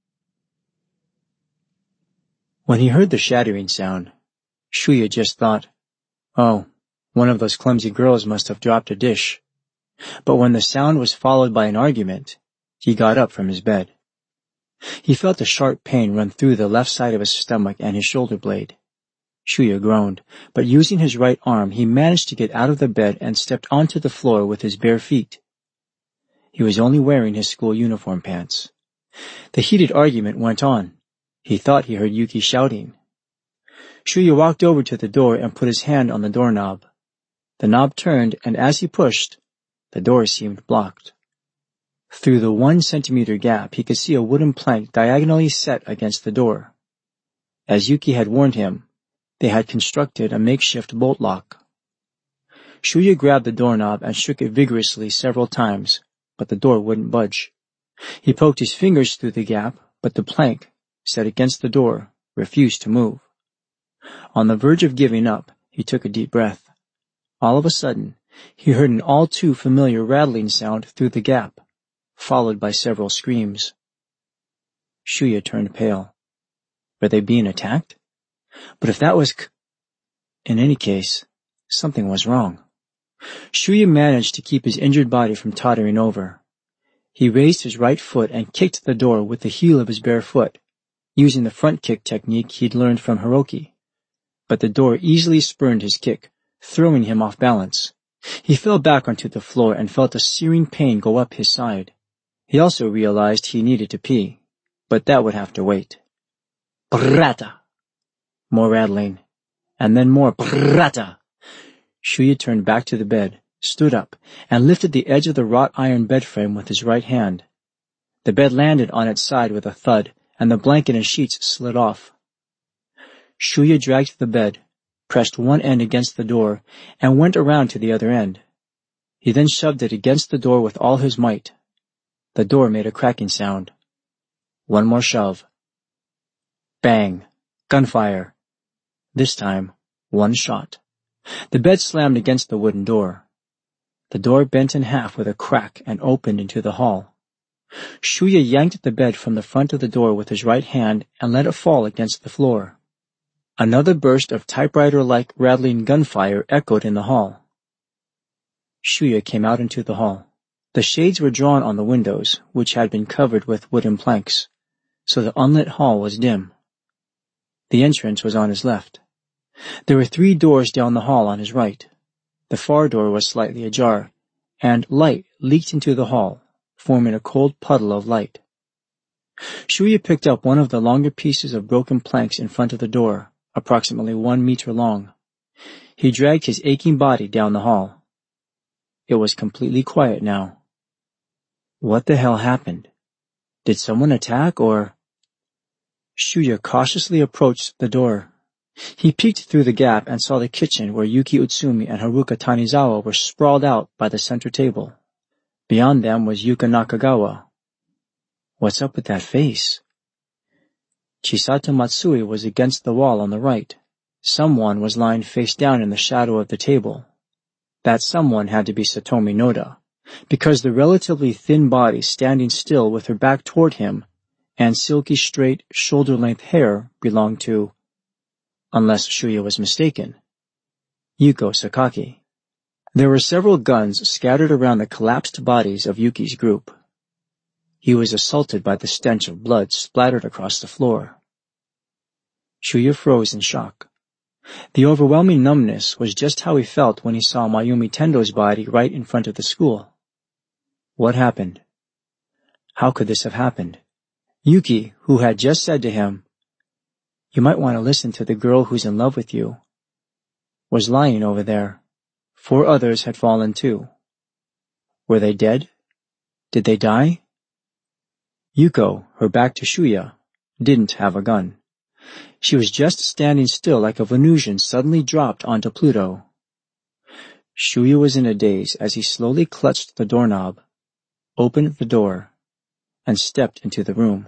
When he heard the shattering sound, Shuya just thought, "Oh, one of those clumsy girls must have dropped a dish." But when the sound was followed by an argument, he got up from his bed. He felt a sharp pain run through the left side of his stomach and his shoulder blade. Shuya groaned, but using his right arm, he managed to get out of the bed and stepped onto the floor with his bare feet. He was only wearing his school uniform pants. The heated argument went on. He thought he heard Yuki shouting. Shuya walked over to the door and put his hand on the doorknob. The knob turned, and as he pushed, the door seemed blocked. Through the 1 centimeter gap, he could see a wooden plank diagonally set against the door. As Yuki had warned him, they had constructed a makeshift bolt lock. Shuya grabbed the doorknob and shook it vigorously several times, but the door wouldn't budge. He poked his fingers through the gap, but the plank, set against the door, refused to move. On the verge of giving up, he took a deep breath. All of a sudden, he heard an all too familiar rattling sound through the gap, followed by several screams. Shuya turned pale. Were they being attacked? But if that was in any case, something was wrong. Shuya managed to keep his injured body from tottering over. He raised his right foot and kicked the door with the heel of his bare foot, using the front kick technique he'd learned from Hiroki. But the door easily spurned his kick, throwing him off balance. He fell back onto the floor and felt a searing pain go up his side. He also realized he needed to pee, but that would have to wait. Brrrata! More rattling, and then more brrrata! Shuya turned back to the bed, stood up, and lifted the edge of the wrought iron bed frame with his right hand. The bed landed on its side with a thud, and the blanket and sheets slid off. Shuya dragged the bed, pressed one end against the door, and went around to the other end. He then shoved it against the door with all his might. The door made a cracking sound. One more shove. Bang! Gunfire. This time, 1 shot. The bed slammed against the wooden door. The door bent in half with a crack and opened into the hall. Shuya yanked the bed from the front of the door with his right hand and let it fall against the floor. Another burst of typewriter-like rattling gunfire echoed in the hall. Shuya came out into the hall. The shades were drawn on the windows, which had been covered with wooden planks, so the unlit hall was dim. The entrance was on his left. There were 3 doors down the hall on his right. The far door was slightly ajar, and light leaked into the hall, forming a cold puddle of light. Shuya picked up one of the longer pieces of broken planks in front of the door, approximately 1 meter long. He dragged his aching body down the hall. It was completely quiet now. What the hell happened? Did someone attack, or... Shuya cautiously approached the door. He peeked through the gap and saw the kitchen where Yuki Utsumi and Haruka Tanizawa were sprawled out by the center table. Beyond them was Yuka Nakagawa. What's up with that face? Chisato Matsui was against the wall on the right. Someone was lying face down in the shadow of the table. That someone had to be Satomi Noda, because the relatively thin body standing still with her back toward him and silky straight shoulder-length hair belonged to, unless Shuya was mistaken, Yuko Sakaki. There were several guns scattered around the collapsed bodies of Yuki's group. He was assaulted by the stench of blood splattered across the floor. Shuya froze in shock. The overwhelming numbness was just how he felt when he saw Mayumi Tendo's body right in front of the school. What happened? How could this have happened? Yuki, who had just said to him, "You might want to listen to the girl who's in love with you," was lying over there. 4 others had fallen too. Were they dead? Did they die? Yuko, her back to Shuya, didn't have a gun. She was just standing still like a Venusian suddenly dropped onto Pluto. Shuya was in a daze as he slowly clutched the doorknob, opened the door, and stepped into the room.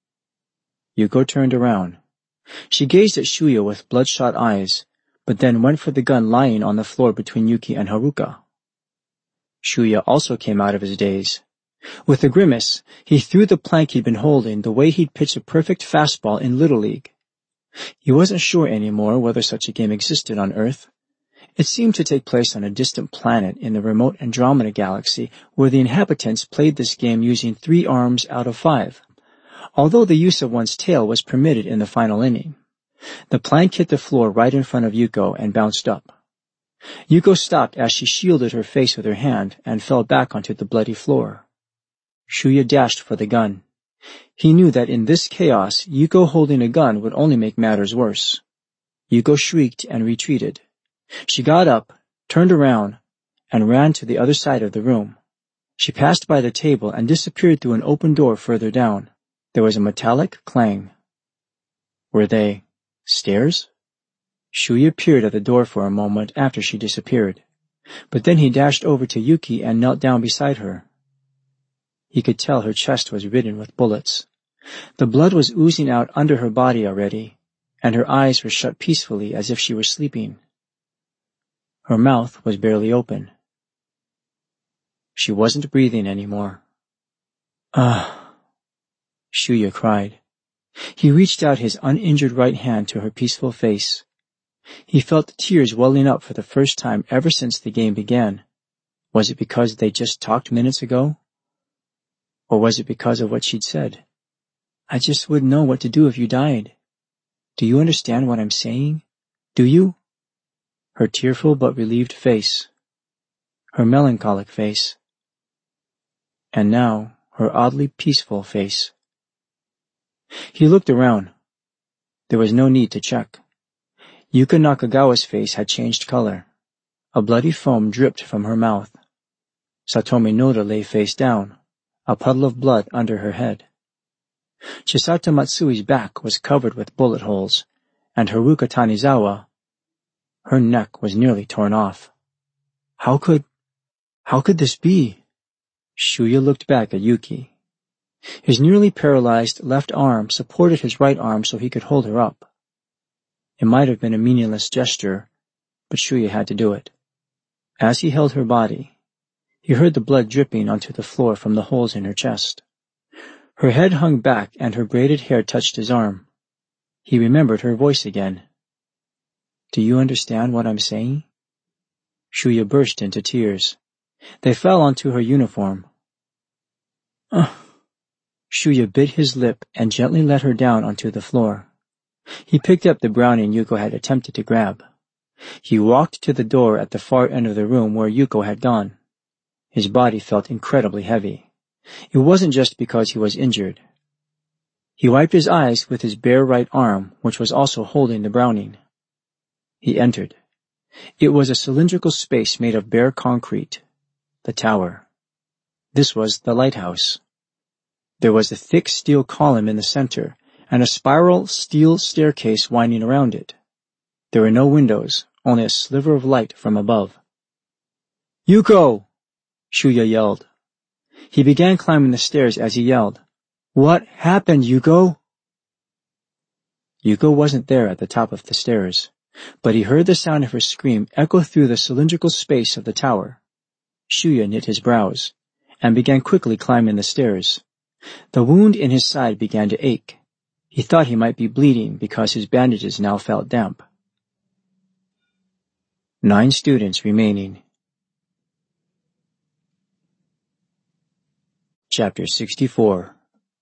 Yuko turned around. She gazed at Shuya with bloodshot eyes, but then went for the gun lying on the floor between Yuki and Haruka. Shuya also came out of his daze. With a grimace, he threw the plank he'd been holding the way he'd pitch a perfect fastball in Little League. He wasn't sure anymore whether such a game existed on Earth. It seemed to take place on a distant planet in the remote Andromeda galaxy where the inhabitants played this game using 3 arms out of 5, although the use of one's tail was permitted in the final inning. The plank hit the floor right in front of Yuko and bounced up. Yuko stopped as she shielded her face with her hand and fell back onto the bloody floor. Shuya dashed for the gun. He knew that in this chaos, Yuko holding a gun would only make matters worse. Yuko shrieked and retreated. She got up, turned around, and ran to the other side of the room. She passed by the table and disappeared through an open door further down. There was a metallic clang. Were they stairs? Shuya peered at the door for a moment after she disappeared, but then he dashed over to Yuki and knelt down beside her. He could tell her chest was ridden with bullets. The blood was oozing out under her body already, and her eyes were shut peacefully as if she were sleeping. Her mouth was barely open. She wasn't breathing anymore. "Ah," Shuya cried. He reached out his uninjured right hand to her peaceful face. He felt tears welling up for the first time ever since the game began. Was it because they just talked minutes ago? Or was it because of what she'd said? "I just wouldn't know what to do if you died. Do you understand what I'm saying? Do you?" Her tearful but relieved face. Her melancholic face. And now, her oddly peaceful face. He looked around. There was no need to check. Yuka Nakagawa's face had changed color. A bloody foam dripped from her mouth. Satomi Noda lay face down, a puddle of blood under her head. Chisato Matsui's back was covered with bullet holes, and Haruka Tanizawa, her neck was nearly torn off. How could this be? Shuya looked back at Yuki. His nearly paralyzed left arm supported his right arm so he could hold her up. It might have been a meaningless gesture, but Shuya had to do it. As he held her body, he heard the blood dripping onto the floor from the holes in her chest. Her head hung back and her braided hair touched his arm. He remembered her voice again. "Do you understand what I'm saying?" Shuya burst into tears. They fell onto her uniform. Shuya bit his lip and gently let her down onto the floor. He picked up the browning Yuko had attempted to grab. He walked to the door at the far end of the room where Yuko had gone. His body felt incredibly heavy. It wasn't just because he was injured. He wiped his eyes with his bare right arm, which was also holding the browning. He entered. It was a cylindrical space made of bare concrete. The tower. This was the lighthouse. There was a thick steel column in the center, and a spiral steel staircase winding around it. There were no windows, only a sliver of light from above. "Yuko!" Shuya yelled. He began climbing the stairs as he yelled. "What happened, Yuko?" Yuko wasn't there at the top of the stairs, but he heard the sound of her scream echo through the cylindrical space of the tower. Shuya knit his brows, and began quickly climbing the stairs. The wound in his side began to ache. He thought he might be bleeding because his bandages now felt damp. 9 students remaining. Chapter 64.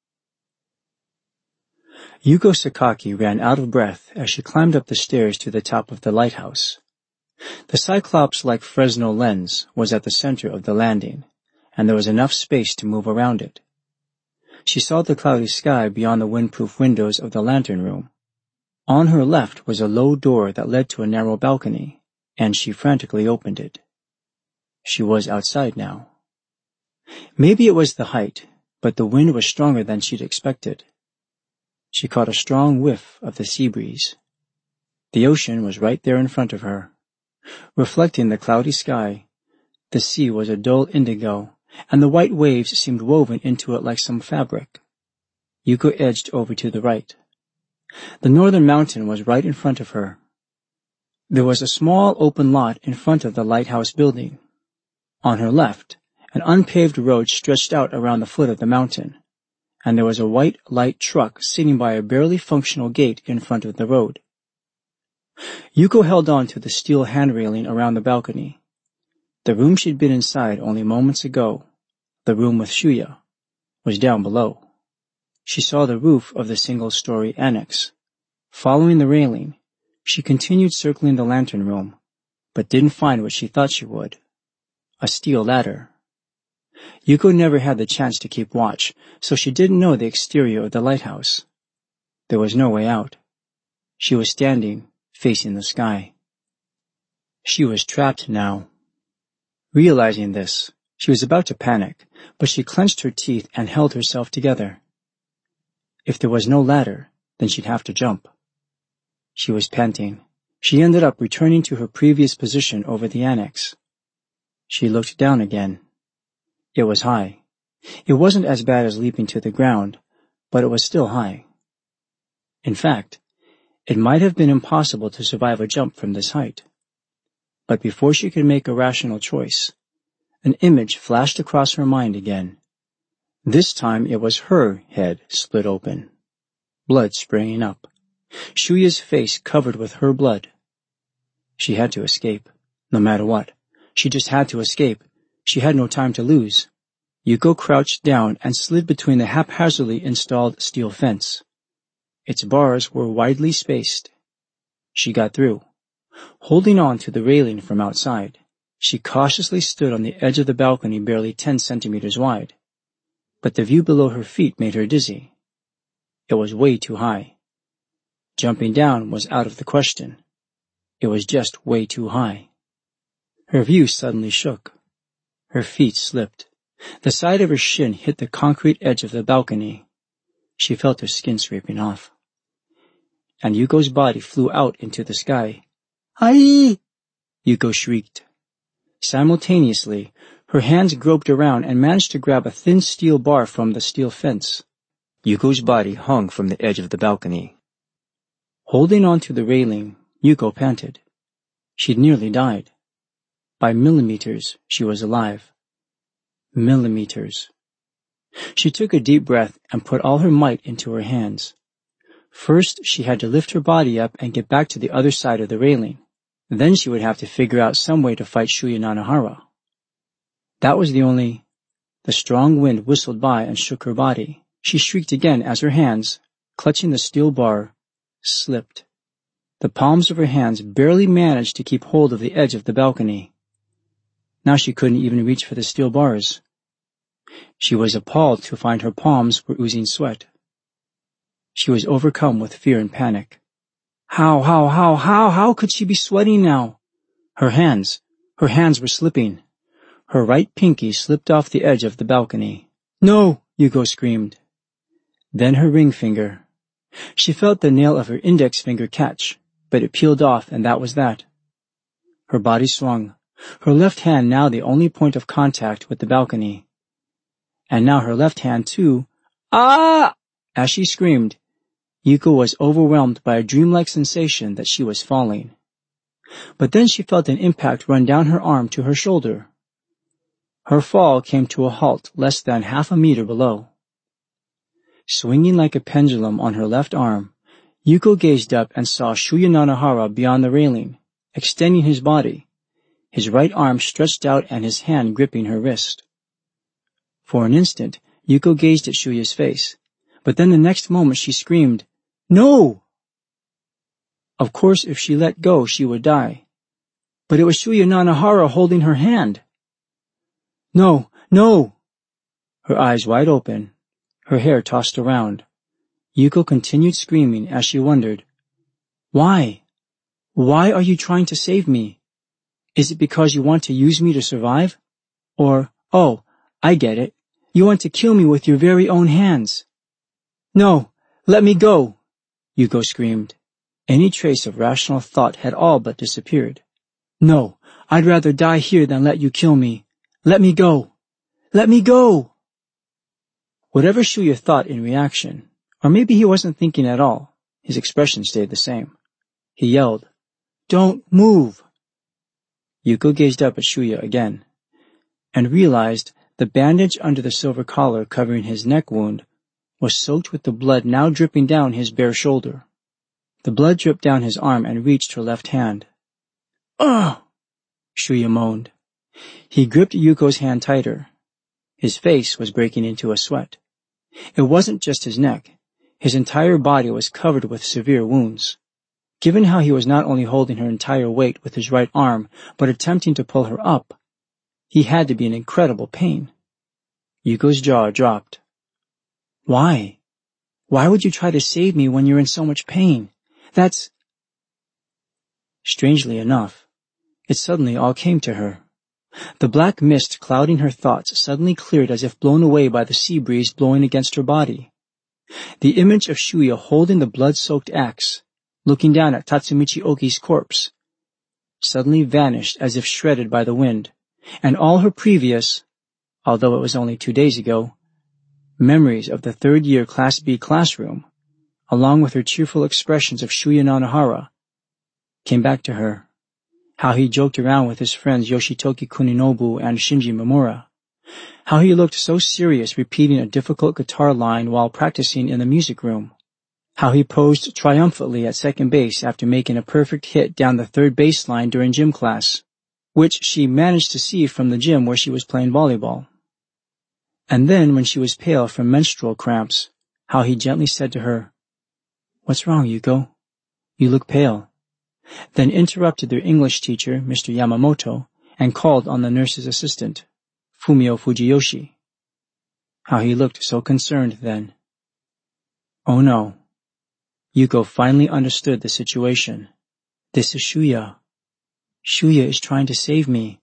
Yuko Sakaki ran out of breath as she climbed up the stairs to the top of the lighthouse. The Cyclops-like Fresnel lens was at the center of the landing, and there was enough space to move around it. She saw the cloudy sky beyond the windproof windows of the lantern room. On her left was a low door that led to a narrow balcony, and she frantically opened it. She was outside now. Maybe it was the height, but the wind was stronger than she'd expected. She caught a strong whiff of the sea breeze. The ocean was right there in front of her. Reflecting the cloudy sky, the sea was a dull indigo, and the white waves seemed woven into it like some fabric. Yuko edged over to the right. The northern mountain was right in front of her. There was a small open lot in front of the lighthouse building. On her left, an unpaved road stretched out around the foot of the mountain, and there was a white light truck sitting by a barely functional gate in front of the road. Yuko held on to the steel hand railing around the balcony. The room she'd been inside only moments ago, the room with Shuya, was down below. She saw the roof of the single-story annex. Following the railing, she continued circling the lantern room, but didn't find what she thought she would: a steel ladder. Yuko never had the chance to keep watch, so she didn't know the exterior of the lighthouse. There was no way out. She was standing, facing the sky. She was trapped now. Realizing this, she was about to panic, but she clenched her teeth and held herself together. If there was no ladder, then she'd have to jump. She was panting. She ended up returning to her previous position over the annex. She looked down again. It was high. It wasn't as bad as leaping to the ground, but it was still high. In fact, it might have been impossible to survive a jump from this height. But before she could make a rational choice, an image flashed across her mind again. This time it was her head split open, blood spraying up, Shuya's face covered with her blood. She had to escape, no matter what. She just had to escape. She had no time to lose. Yuko crouched down and slid between the haphazardly installed steel fence. Its bars were widely spaced. She got through. Holding on to the railing from outside, she cautiously stood on the edge of the balcony barely 10 centimeters wide. But the view below her feet made her dizzy. It was way too high. Jumping down was out of the question. It was just way too high. Her view suddenly shook. Her feet slipped. The side of her shin hit the concrete edge of the balcony. She felt her skin scraping off. And Yuko's body flew out into the sky. "Ai!" Yuko shrieked. Simultaneously, her hands groped around and managed to grab a thin steel bar from the steel fence. Yuko's body hung from the edge of the balcony. Holding on to the railing, Yuko panted. She'd nearly died. By millimeters, she was alive. Millimeters. She took a deep breath and put all her might into her hands. First, she had to lift her body up and get back to the other side of the railing. Then she would have to figure out some way to fight Shuya Nanahara. That was the strong wind whistled by and shook her body. She shrieked again as her hands, clutching the steel bar, slipped. The palms of her hands barely managed to keep hold of the edge of the balcony. Now she couldn't even reach for the steel bars. She was appalled to find her palms were oozing sweat. She was overcome with fear and panic. How could she be sweating now? Her hands were slipping. Her right pinky slipped off the edge of the balcony. "No!" Yuko screamed. Then her ring finger. She felt the nail of her index finger catch, but it peeled off, and that was that. Her body swung, her left hand now the only point of contact with the balcony. And now her left hand, too. "Ah!" As she screamed, Yuko was overwhelmed by a dreamlike sensation that she was falling. But then she felt an impact run down her arm to her shoulder. Her fall came to a halt less than half a meter below. Swinging like a pendulum on her left arm, Yuko gazed up and saw Shuya Nanahara beyond the railing, extending his body, his right arm stretched out and his hand gripping her wrist. For an instant, Yuko gazed at Shuya's face, but then the next moment she screamed, "No!" Of course, if she let go, she would die. But it was Shuya Nanahara holding her hand. "No, no!" Her eyes wide open, her hair tossed around, Yuko continued screaming as she wondered, "Why? Why are you trying to save me? Is it because you want to use me to survive? Or, oh, I get it, you want to kill me with your very own hands." "No, let me go!" Yuko screamed. Any trace of rational thought had all but disappeared. "No, I'd rather die here than let you kill me. Let me go! Let me go!" Whatever Shuya thought in reaction, or maybe he wasn't thinking at all, his expression stayed the same. He yelled, "Don't move!" Yuko gazed up at Shuya again, and realized the bandage under the silver collar covering his neck wound was soaked with the blood now dripping down his bare shoulder. The blood dripped down his arm and reached her left hand. "Ugh!" Shuya moaned. He gripped Yuko's hand tighter. His face was breaking into a sweat. It wasn't just his neck. His entire body was covered with severe wounds. Given how he was not only holding her entire weight with his right arm, but attempting to pull her up, he had to be in incredible pain. Yuko's jaw dropped. "Why? Why would you try to save me when you're in so much pain? That's—" Strangely enough, it suddenly all came to her. The black mist clouding her thoughts suddenly cleared as if blown away by the sea breeze blowing against her body. The image of Shuya holding the blood-soaked axe, looking down at Tatsumichi Oki's corpse, suddenly vanished as if shredded by the wind, and all her previous, although it was only 2 days ago, memories of the third-year Class B classroom, along with her cheerful expressions of Shuya Nanahara, came back to her. How he joked around with his friends Yoshitoki Kuninobu and Shinji Mamura. How he looked so serious repeating a difficult guitar line while practicing in the music room. How he posed triumphantly at second base after making a perfect hit down the third baseline during gym class, which she managed to see from the gym where she was playing volleyball. And then, when she was pale from menstrual cramps, how he gently said to her, "What's wrong, Yuko? You look pale." Then interrupted their English teacher, Mr. Yamamoto, and called on the nurse's assistant, Fumio Fujiyoshi. How he looked so concerned then. Oh no. Yuko finally understood the situation. This is Shuya. Shuya is trying to save me.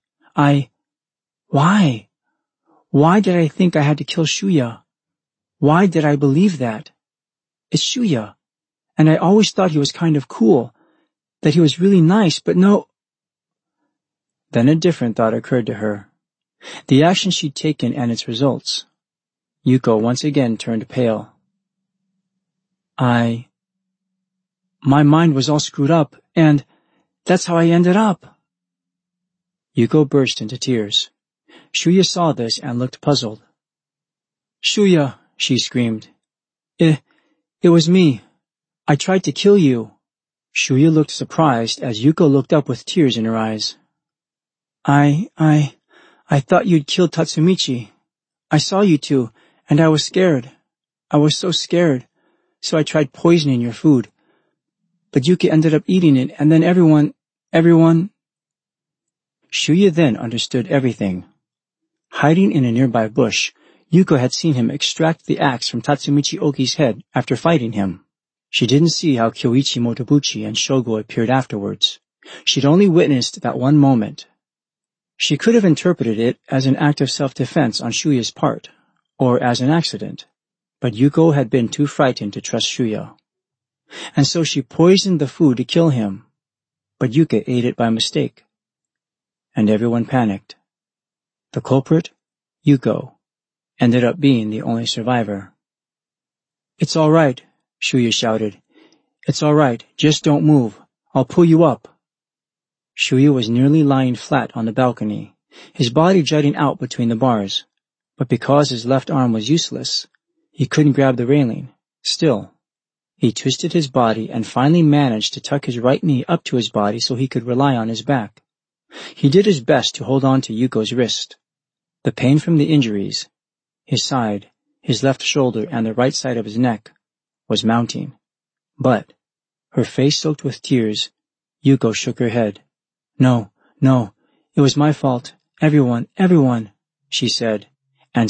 Why? Why did I think I had to kill Shuya? Why did I believe that? It's Shuya, and I always thought he was kind of cool, that he was really nice, but no. Then a different thought occurred to her. The action she'd taken and its results. Yuko once again turned pale. My mind was all screwed up, and that's how I ended up. Yuko burst into tears. Shuya saw this and looked puzzled. "Shuya," she screamed. It was me. I tried to kill you." Shuya looked surprised as Yuko looked up with tears in her eyes. I thought you'd killed Tatsumichi. I saw you two, and I was scared. I was so scared, so I tried poisoning your food. But Yuki ended up eating it, and then everyone... Shuya then understood everything. Hiding in a nearby bush, Yuko had seen him extract the axe from Tatsumichi Oki's head after fighting him. She didn't see how Kyoichi Motobuchi and Shogo appeared afterwards. She'd only witnessed that one moment. She could have interpreted it as an act of self-defense on Shuya's part, or as an accident, but Yuko had been too frightened to trust Shuya. And so she poisoned the food to kill him, but Yuka ate it by mistake. And everyone panicked. The culprit, Yuko, ended up being the only survivor. "It's all right," Shuya shouted. "It's all right, just don't move. I'll pull you up." Shuya was nearly lying flat on the balcony, his body jutting out between the bars, but because his left arm was useless, he couldn't grab the railing. Still, he twisted his body and finally managed to tuck his right knee up to his body so he could rely on his back. He did his best to hold on to Yuko's wrist. The pain from the injuries, his side, His left shoulder and the right side of his neck was mounting. But, her face soaked with tears, Yuko shook her head. No, it was my fault. Everyone, she said.